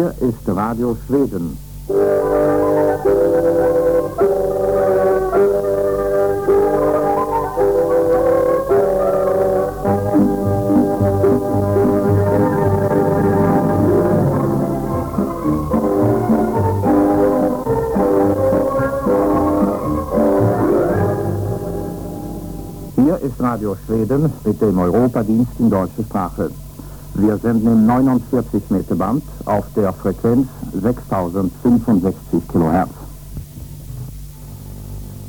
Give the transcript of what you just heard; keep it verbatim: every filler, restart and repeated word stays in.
Hier ist Radio Schweden. Hier ist Radio Schweden mit dem Europadienst in deutscher Sprache. Wir senden im neunundvierzig Meter Band auf der Frequenz sechstausendfünfundsechzig Kilohertz.